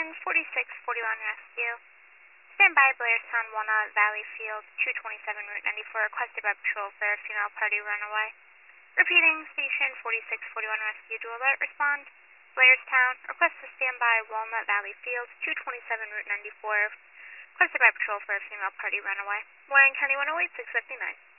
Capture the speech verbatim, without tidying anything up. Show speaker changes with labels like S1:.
S1: Station forty-six forty-one Rescue. Stand by Blairstown, Walnut Valley Field, two twenty-seven Route ninety-four, requested by patrol for a female party runaway. Repeating, Station forty-six forty-one Rescue to alert, respond. Blairstown, request to stand by Walnut Valley Field, two twenty-seven Route ninety-four, requested by patrol for a female party runaway. Warren County one oh eight, six fifty-nine.